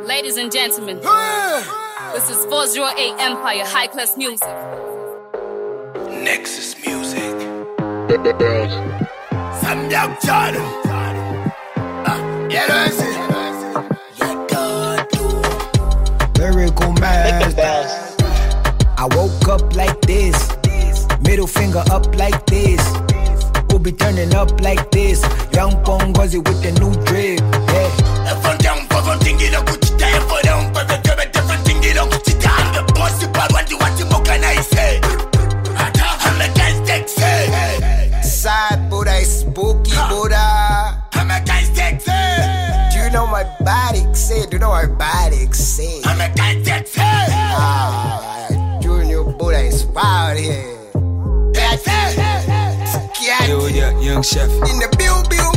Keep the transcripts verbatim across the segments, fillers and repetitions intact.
Ladies and gentlemen, this is four oh eight Empire High Class Music. Nexus Music. Sam Young John. Yeah, Lyrical master. I woke up like this, middle finger up like this. We'll be turning up like this. Young Pongozi with the new drip. Yeah. Sad Buddha is spooky Buddha. Do you know my body say? Do you know my body say? Ah, Junior Buddha is wild here. Yo, yeah, young chef. In the bill, bill.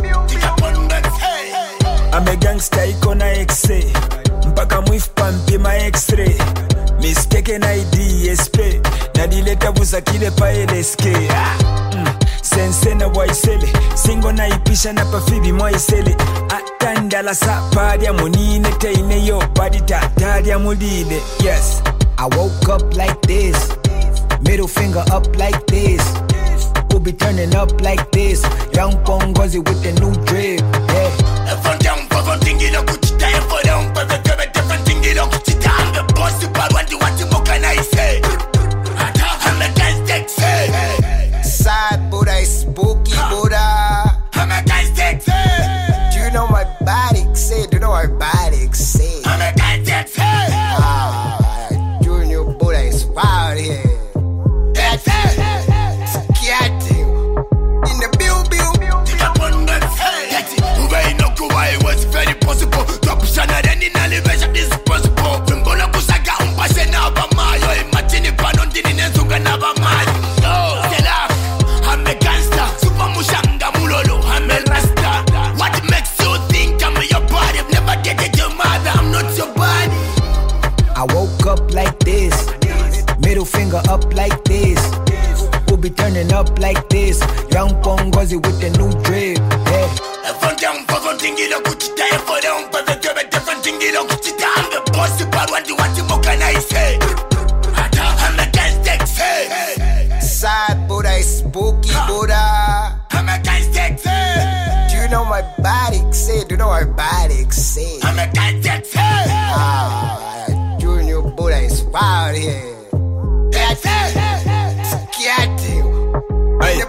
I'm a gangster, ikona X-ray. Mpaka mwifu pampi ma X-ray. Mistaken I D S P. Na dileta busa kile pa L S K. mm. Sense na waisele. Singo na ipisha na pafibi mwaisele. Atanda la sapari ya munine. Teine yo badita tari ya mudine. Yes. I woke up like this, middle finger up like this. We'll be turning up like this. Young Pongozi with the new drip. Yeah. Sad Buddha is spooky Buddha. Do you know my body say? Do you know my body say? Ah, Junior Buddha is wild here. In the bill, bill. It was very possible. Drop Shana then in elevation is possible. Fimbola Kusaka Umpase Nabamayo. Imagine if I don't did in Suga Nabamayo. No, Stella, I'm a gangster. Super Mushanga Mulolo, I'm a Rasta. What makes you think I'm your body? I've never dated your mother, I'm not your body. I woke up like this, middle finger up like this. We'll be turning up like this. Young Pongozi with the new drip. Yeah. Sad Buddha is spooky Buddha. Do you know my body say? Do you know my body say? Ah, Junior Buddha is wild here. Hey.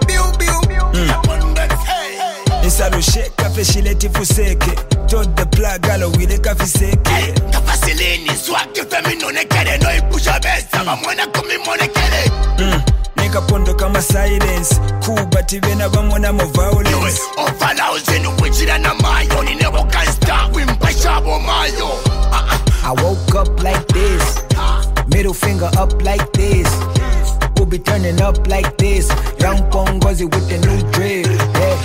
Insalo shake kafe shileti fuseke. Told the plug alo wile kafe seke. Kafasilini swag the femino nekere. No ipusha besta bamwana kumi mone kere. Neka pondo kama silence. Kubati vena bamwana mo violence. Ofala uzenu wichira na mayo. Ni never can stop wimpa shabo mayo. I woke up like this, middle finger up like this. We'll be turning up like this. Young Pongozi with the new drip. Yeah.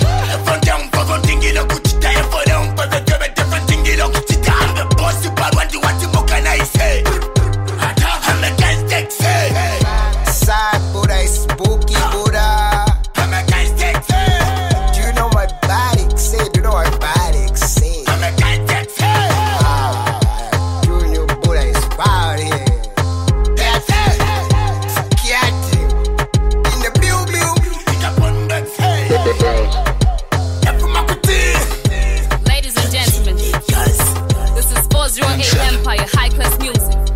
Sad Buddha is spooky Buddha. Do you know my body say? Do you know my body say? Ah, Junior Buddha is wild here. In the bill, bill. Ladies and gentlemen, this is four oh eight Empire High Class Music.